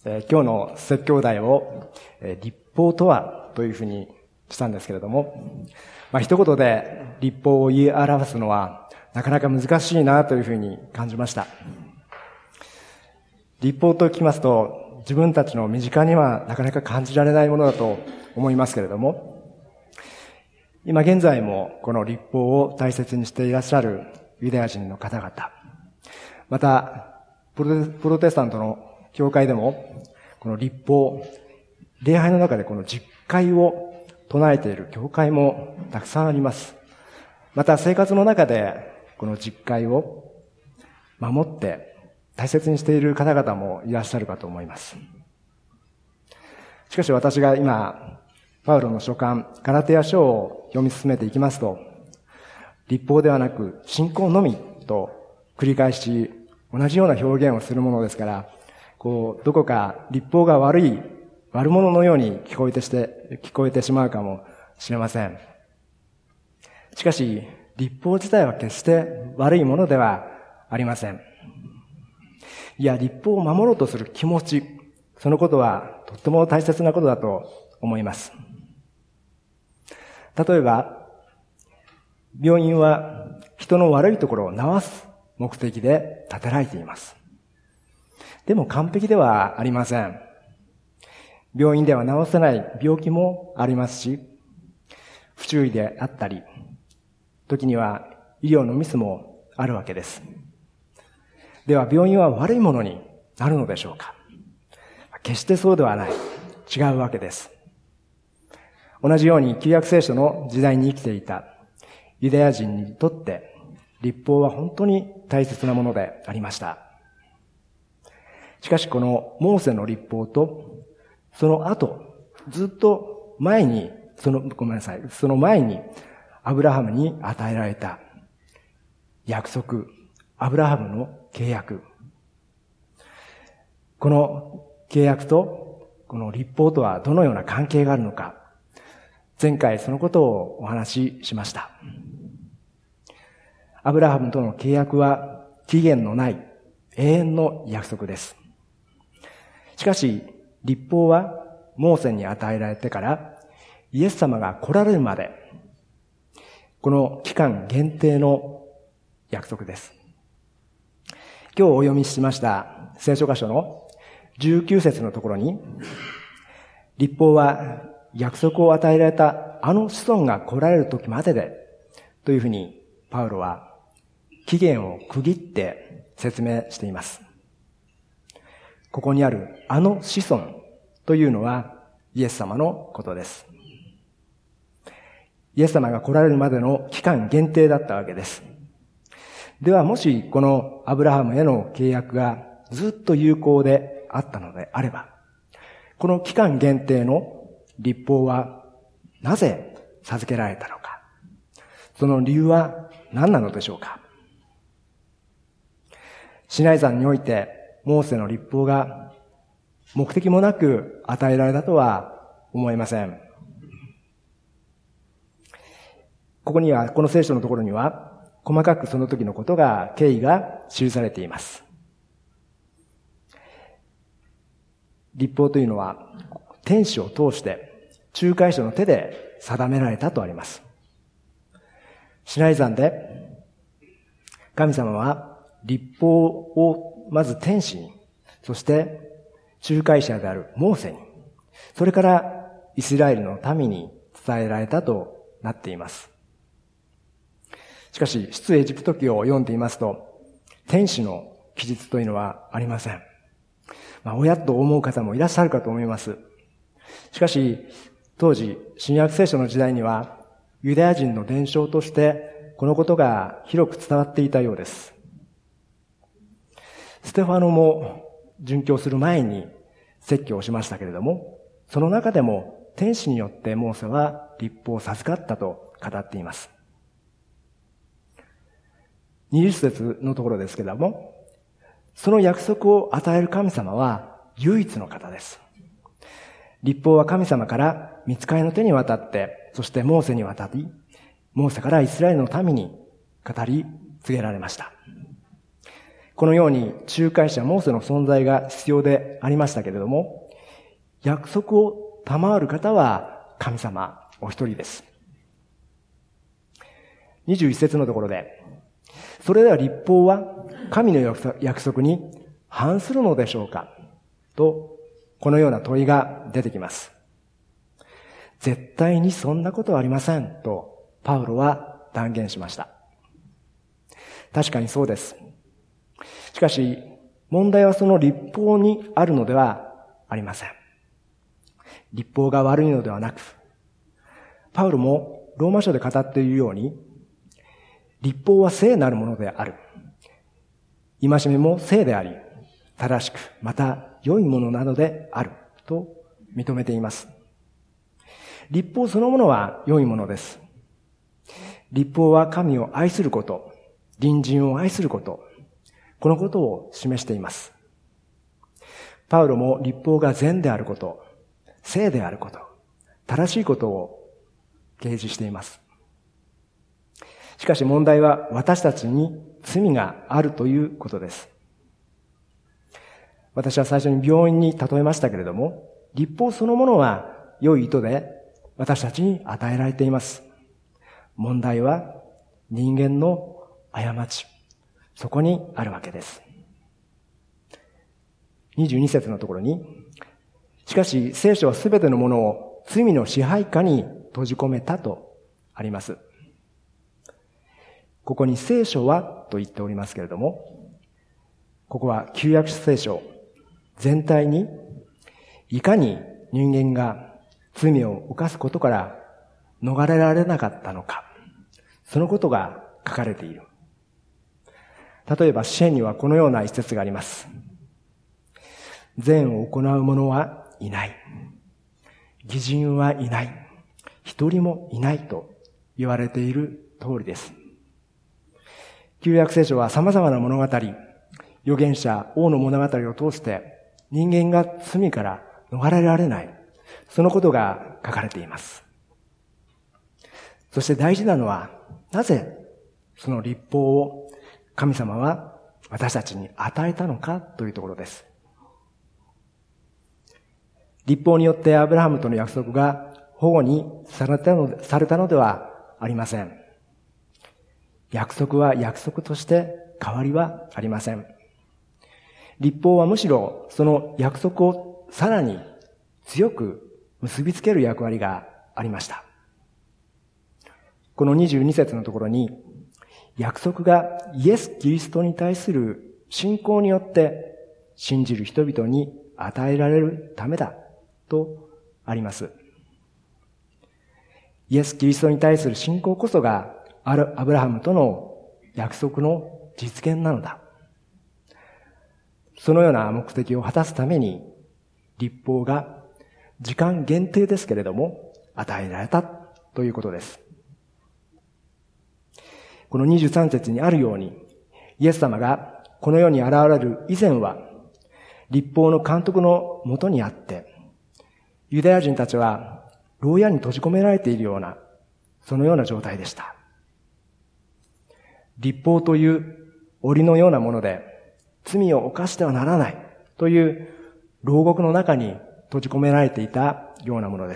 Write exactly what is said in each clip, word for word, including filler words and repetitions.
えー、今日の説教題を、えー、立法とはというふうにしたんですけれども、まあ、一言で立法を言い表すのはなかなか難しいなというふうに感じました。立法と聞きますと、自分たちの身近にはなかなか感じられないものだと思いますけれども、今現在もこの立法を大切にしていらっしゃるユダヤ人の方々、またプロテスタントの教会でもこの立法、礼拝の中でこの実会を唱えている教会もたくさんあります。また生活の中でこの実会を守って大切にしている方々もいらっしゃるかと思います。しかし私が今パウロの書簡ガラテヤ書を読み進めていきますと、立法ではなく信仰のみと繰り返し同じような表現をするものですから、こうどこか立法が悪い悪者のように聞こえてして聞こえてしまうかもしれません。しかし立法自体は決して悪いものではありません。いや、立法を守ろうとする気持ち、そのことはとっても大切なことだと思います。例えば、病院は人の悪いところを治す目的で建てられています。でも完璧ではありません。病院では治せない病気もありますし、不注意であったり、時には医療のミスもあるわけです。では病院は悪いものになるのでしょうか？決してそうではない。違うわけです。同じように旧約聖書の時代に生きていたユダヤ人にとって立法は本当に大切なものでありました。しかしこのモーセの立法とその後、ずっと前に、その、ごめんなさい、その前にアブラハムに与えられた約束、アブラハムの契約。この契約とこの立法とはどのような関係があるのか。前回そのことをお話ししました。アブラハムとの契約は期限のない永遠の約束です。しかし、立法はモーセに与えられてからイエス様が来られるまで、この期間限定の約束です。今日お読みしました聖書箇所のじゅうきゅう節のところに、立法は約束を与えられたあの子孫が来られる時まででというふうにパウロは期限を区切って説明しています。ここにあるあの子孫というのはイエス様のことです。イエス様が来られるまでの期間限定だったわけです。ではもしこのアブラハムへの契約がずっと有効であったのであれば、この期間限定の立法はなぜ授けられたのか、その理由は何なのでしょうか。シナイ山においてモーセの立法が目的もなく与えられたとは思えません。ここには、この聖書のところには細かくその時のことが、経緯が記されています。立法というのは天使を通して仲介者の手で定められたとあります。シナイ山で神様は立法をまず天使に、そして仲介者であるモーセに、それからイスラエルの民に伝えられたとなっています。しかし出エジプト記を読んでいますと、天使の記述というのはありません。まあ、おやっと思う方もいらっしゃるかと思います。しかし当時新約聖書の時代にはユダヤ人の伝承としてこのことが広く伝わっていたようです。ステファノも殉教する前に説教をしましたけれども、その中でも天使によってモーセは立法を授かったと語っています。にじゅっ節のところですけれども、その約束を与える神様は唯一の方です。立法は神様から御使いの手に渡って、そしてモーセに渡り、モーセからイスラエルの民に語り告げられました。 このように仲介者モーセの存在が必要でありましたけれども、約束を賜る方は神様お一人です。にじゅういち節のところで、それでは立法は神の約束に反するのでしょうかと、このような問いが出てきます。絶対にそんなことはありませんとパウロは断言しました。確かにそうです。しかし問題はその立法にあるのではありません。立法が悪いのではなく、パウロもローマ書で語っているように、立法は聖なるものである。戒めも聖であり、正しくまた良いものなのであると認めています。立法そのものは良いものです。立法は神を愛すること、隣人を愛すること、このことを示しています。パウロも立法が善であること、聖であること、正しいことを掲示しています。しかし問題は私たちに罪があるということです。私は最初に病院に例えましたけれども、立法そのものは良い意図で私たちに与えられています。問題は人間の過ち、そこにあるわけです。にじゅうに節のところに、しかし聖書はすべてのものを罪の支配下に閉じ込めたとあります。ここに聖書はと言っておりますけれども、ここは旧約聖書全体にいかに人間が罪を犯すことから逃れられなかったのか、そのことが書かれている。例えば詩篇にはこのような一節があります。善を行う者はいない。義人はいない。一人もいないと言われている通りです。旧約聖書は様々な物語、預言者、王の物語を通して人間が罪から逃れられない、そのことが書かれています。そして大事なのは、なぜその律法を神様は私たちに与えたのかというところです。律法によってアブラハムとの約束が保護にされたの、されたのではありません。約束は約束として変わりはありません。律法はむしろその約束をさらに強く結びつける役割がありました。このにじゅうに節のところに、約束がイエス・キリストに対する信仰によって信じる人々に与えられるためだとあります。イエス・キリストに対する信仰こそがアブラハムとの約束の実現なのだ。そのような目的を果たすために、律法が時間限定ですけれども与えられたということです。このにじゅうさん節にあるように、イエス様がこの世に現れる以前は、律法の監督のもとにあって、ユダヤ人たちは牢屋に閉じ込められているような、そのような状態でした。律法という檻のようなもので、罪を犯してはならないという牢獄の中に閉じ込められていたようなものです。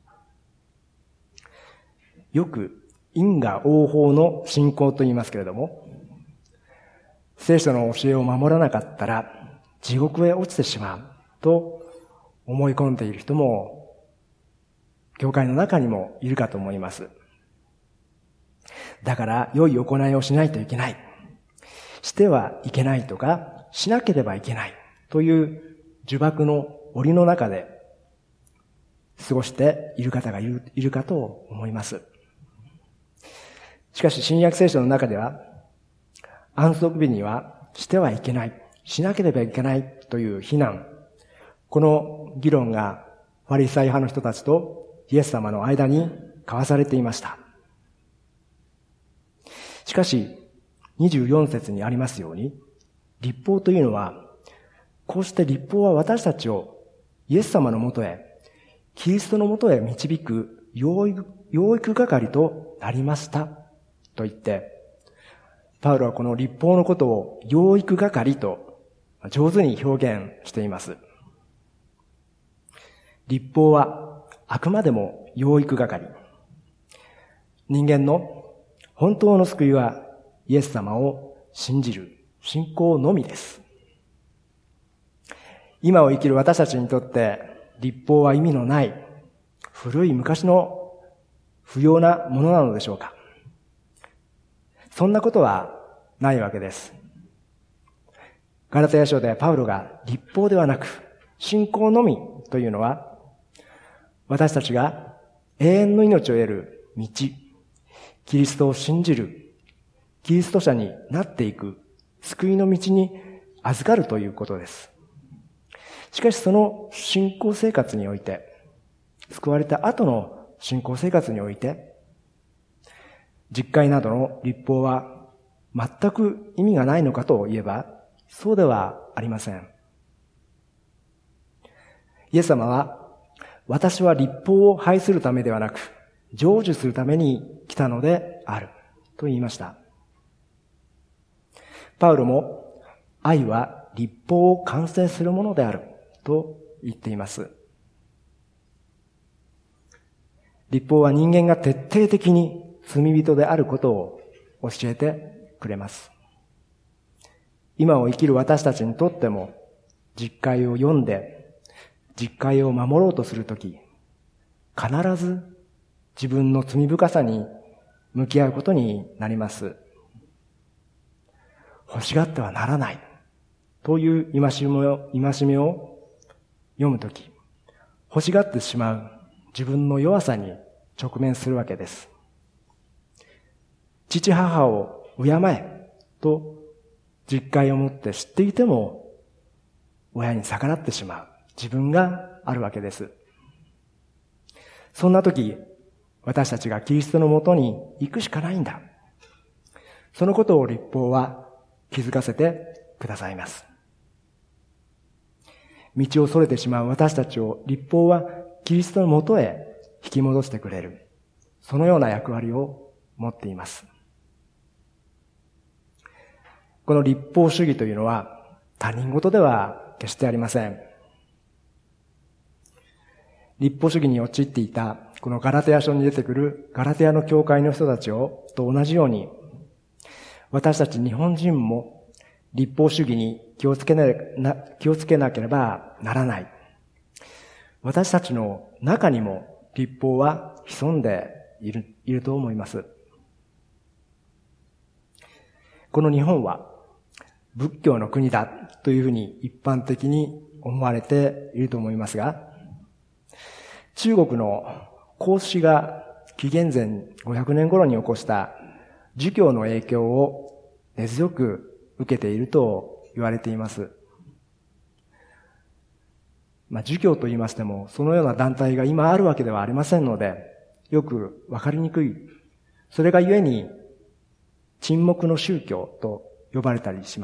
よく因果応報の信仰と言いますけれども、聖書の教えを守らなかったら地獄へ落ちてしまうと思い込んでいる人も教会の中にもいるかと思います。だから良い行いをしないといけない、してはいけないとかしなければいけないという呪縛の檻の中で過ごしている方がいる、いるかと思います。しかし新約聖書の中では、安息日にはしてはいけない、しなければいけないという非難、この議論がファリサイ派の人たちとイエス様の間に交わされていました。しかしにじゅうよん節にありますように、律法というのは、こうして律法は私たちをイエス様のもとへ、キリストのもとへ導く養育、養育係となりましたと言って、 パウロはこの律法のことを養育係と上手に表現しています。律法はあくまでも養育係。人間の本当の救いはイエス様を信じる信仰のみです。今を生きる私たちにとって律法は意味のない古い昔の不要なものなのでしょうか。そんなことはないわけです。ガラテヤ書でパウロが律法ではなく信仰のみというのは、私たちが永遠の命を得る道、キリストを信じる、キリスト者になっていく救いの道に預かるということです。しかしその信仰生活において、救われた後の信仰生活において、実戒などの律法は全く意味がないのかといえば、そうではありません。イエス様は、私は律法を廃するためではなく、成就するために来たのである、と言いました。パウロも、愛は律法を完成するものである、と言っています。律法は人間が徹底的に罪人であることを教えてくれます。今を生きる私たちにとっても、実戒を読んで、実戒を守ろうとするとき、必ず自分の罪深さに向き合うことになります。欲しがってはならないという戒めを、戒めを読むとき、欲しがってしまう自分の弱さに直面するわけです。父母を敬えと実戒を持って知っていても親に逆らってしまう自分があるわけです。そんな時、私たちがキリストのもとに行くしかないんだ。そのことを律法は気づかせてくださいます。道をそれてしまう私たちを律法はキリストのもとへ引き戻してくれる。そのような役割を持っています。この律法主義というのは他人事では決してありません。律法主義に陥っていたこのガラテヤ書に出てくるガラテヤの教会の人たちをと同じように、私たち日本人も律法主義に気をつけな、気をつけなければならない。私たちの中にも律法は潜んでいる、いると思います。この日本は仏教の国だというふうに一般的に思われていると思いますが、中国の孔子が紀元前ごひゃくねん頃に起こした儒教の影響を根強く受けていると言われています。まあ、儒教と言いましても、そのような団体が今あるわけではありませんので、よくわかりにくい。それがゆえに、沈黙の宗教と呼ばれたりします。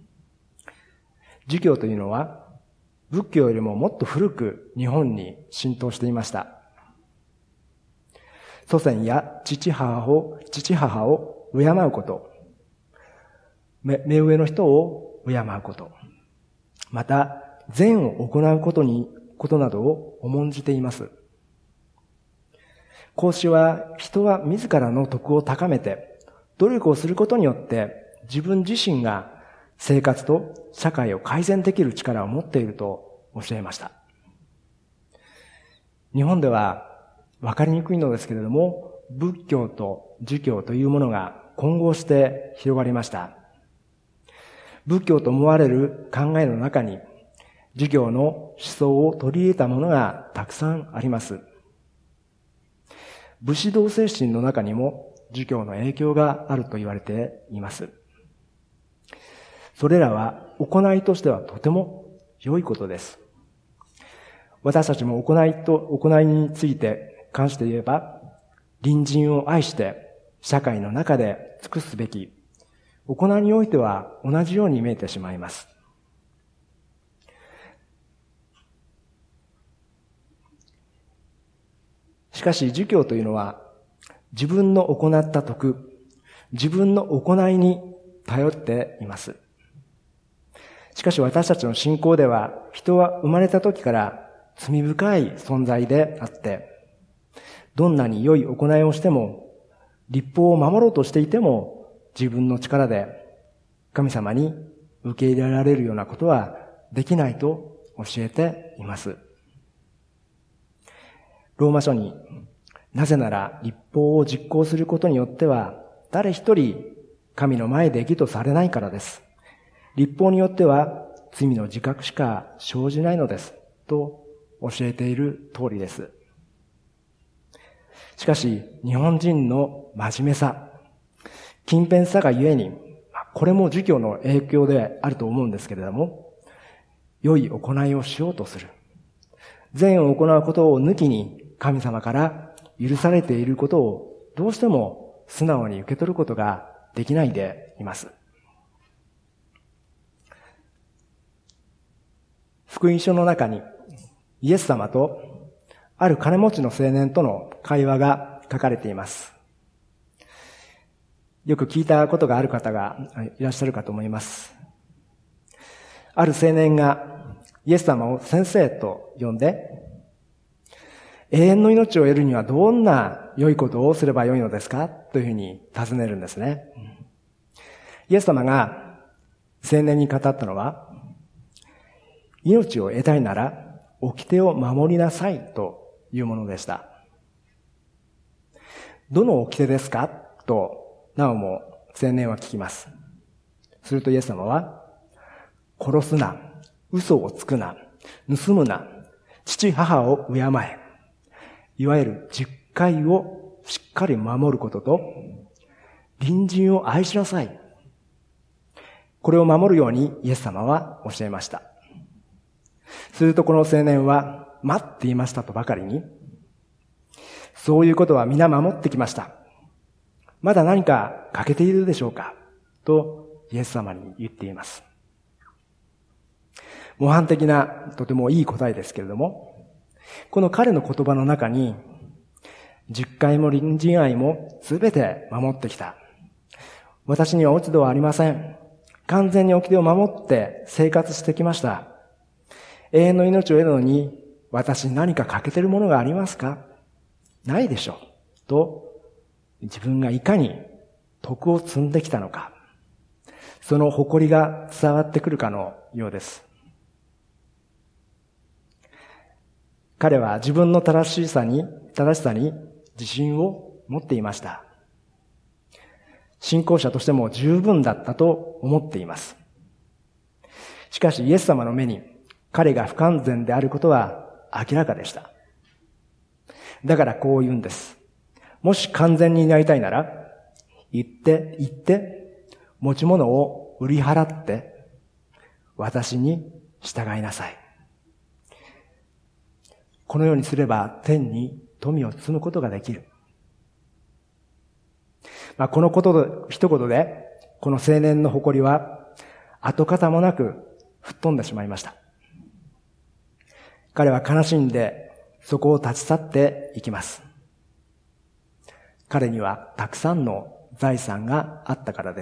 儒教というのは、仏教よりももっと古く日本に浸透していました。祖先や父母を、父母を敬うこと、目上の人を敬うこと、また善を行うことに、ことなどを重んじています。孔子は人は自らの徳を高めて、努力をすることによって自分自身が生活と社会を改善できる力を持っていると教えました。日本では分かりにくいのですけれども、仏教と儒教というものが混合して広がりました。仏教と思われる考えの中に、儒教の思想を取り入れたものがたくさんあります。武士道精神の中にも儒教の影響があると言われています。それらは行いとしてはとても良いことです。私たちも行いと、行いについて関して言えば、隣人を愛して社会の中で尽くすべき、行いにおいては同じように見えてしまいます。しかし儒教というのは、自分の行った徳、 自分の行いに頼っています。しかし私たちの信仰では、人は生まれた時から罪深い存在であって、どんなに良い行いをしても、律法を守ろうとしていても、自分の力で神様に受け入れられるようなことはできないと教えています。ローマ書に、なぜなら律法を実行することによっては、誰一人神の前で義とされないからです。律法によっては罪の自覚しか生じないのです。と教えている通りです。しかし、日本人の真面目さ、勤勉さがゆえに、これも儒教の影響であると思うんですけれども、良い行いをしようとする。善を行うことを抜きに神様から許されていることをどうしても素直に受け取ることができないでいます。福音書の中にイエス様とある金持ちの青年との会話が書かれています。よく聞いたことがある方がいらっしゃるかと思います。ある青年がイエス様を先生と呼んで、永遠の命を得るにはどんな良いことをすればよいのですかというふうに尋ねるんですね。イエス様が青年に語ったのは、命を得たいなら掟を守りなさいというものでした。どの掟ですかとなおも青年は聞きます。するとイエス様は、殺すな、嘘をつくな、盗むな、父母を敬え。いわゆる十戒をしっかり守ることと、隣人を愛しなさい。これを守るようにイエス様は教えました。するとこの青年は、待っていましたとばかりに、そういうことは皆守ってきました。まだ何か欠けているでしょうかとイエス様に言っています。模範的なとてもいい答えですけれども、この彼の言葉の中に、十戒も隣人愛もすべて守ってきた。私には落ち度はありません。完全に掟を守って生活してきました。永遠の命を得るのに、私に何か欠けているものがありますか？ないでしょう。と、自分がいかに徳を積んできたのか、その誇りが伝わってくるかのようです。彼は自分の正しさに、正しさに自信を持っていました。信仰者としても十分だったと思っています。しかしイエス様の目に彼が不完全であることは明らかでした。だからこう言うんです。もし完全になりたいなら、行って、行って、持ち物を売り払って、私に従いなさい。このようにすれば天に富を積むことができる。まあ、このことで、一言で、この青年の誇りは跡形もなく吹っ飛んでしまいました。彼は悲しんでそこを立ち去っていきます。彼にはたくさんの財産があったからです。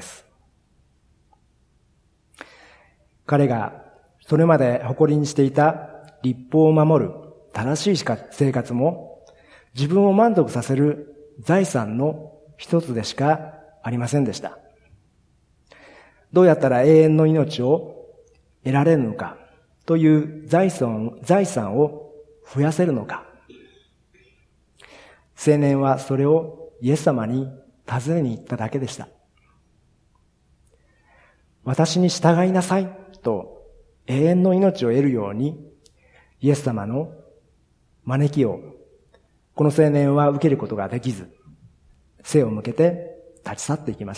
彼がそれまで誇りにしていた律法を守る正しい生活も自分を満足させる財産の一つでしかありませんでした。どうやったら永遠の命を得られるのかという財産、財産を増やせるのか。青年はそれをイエス様に尋ねに行っただけでした。私に従いなさいと永遠の命を得るようにイエス様の招きをこの青年は受けることができず、背を向けて立ち去っていきました。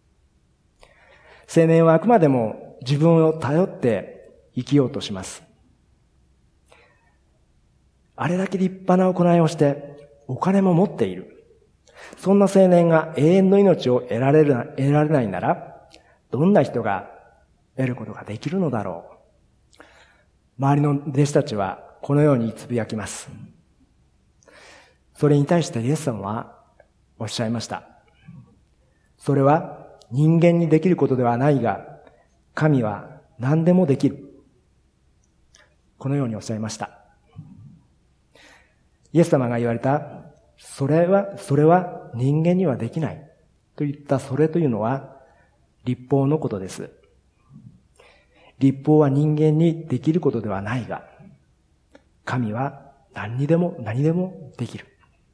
青年はあくまでも自分を頼って生きようとします。あれだけ立派な行いをしてお金も持っている。そんな青年が永遠の命を得られる、得られないなら、どんな人が得ることができるのだろう。周りの弟子たちはこのようにつぶやきます。それに対してイエス様はおっしゃいました。 それは人間にできることではないが、神は何でもできる。このようにおっしゃいました。イエス様が言われた、それは、それは人間にはできないと言ったそれというのは、律法のことです。律法は人間にできることではないが、神は何にでも何でもできる。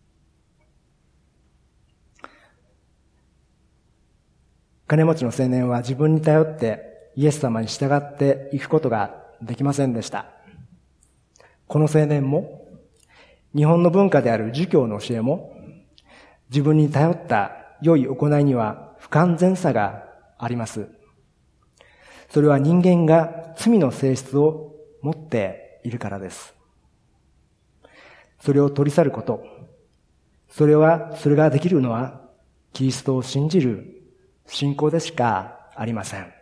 金持ちの青年は自分に頼ってイエス様に従っていくことができませんでした。この青年も、日本の文化である儒教の教えも、自分に頼った良い行いには不完全さがあります。それは人間が罪の性質を持っているからです。それを取り去ること、それは、それができるのは、キリストを信じる信仰でしかありません。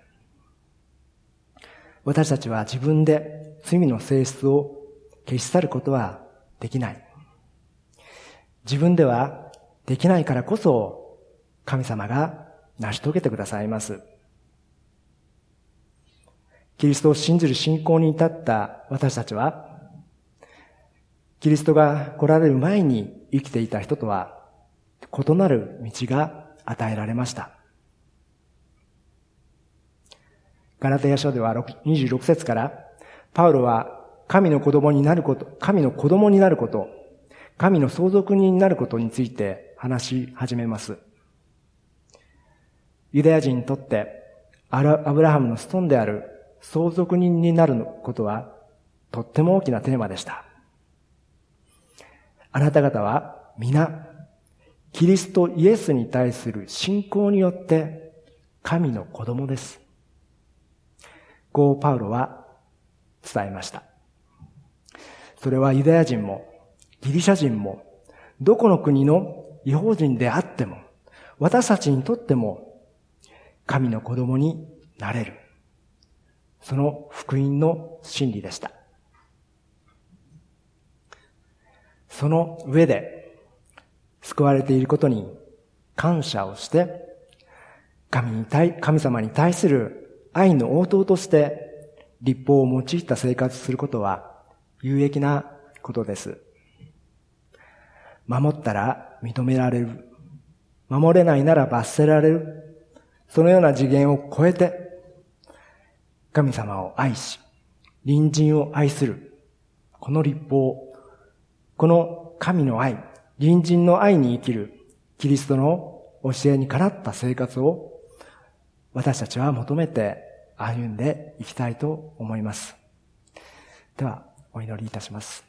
私たちは自分で罪の性質を消し去ることはできない。自分ではできないからこそ、神様が成し遂げてくださいます。キリストを信じる信仰に至った私たちは、キリストが来られる前に生きていた人とは異なる道が与えられました。ガラテヤ書ではにじゅうろく節から、パウロは神の子供になること、神の子供になること、神の相続人になることについて話し始めます。ユダヤ人にとってアブラハムの子孫である相続人になることはとっても大きなテーマでした。あなた方は皆、キリストイエスに対する信仰によって神の子供です。こうパウロは伝えました。それはユダヤ人もギリシャ人もどこの国の異邦人であっても私たちにとっても神の子供になれる。その福音の真理でした。その上で救われていることに感謝をして神に対、神様に対する愛の応答として律法を用いた生活することは有益なことです。守ったら認められる。守れないなら罰せられる。そのような次元を超えて神様を愛し、隣人を愛する。この律法、この神の愛、隣人の愛に生きるキリストの教えにかなった生活を私たちは求めて歩んでいきたいと思います。では、お祈りいたします。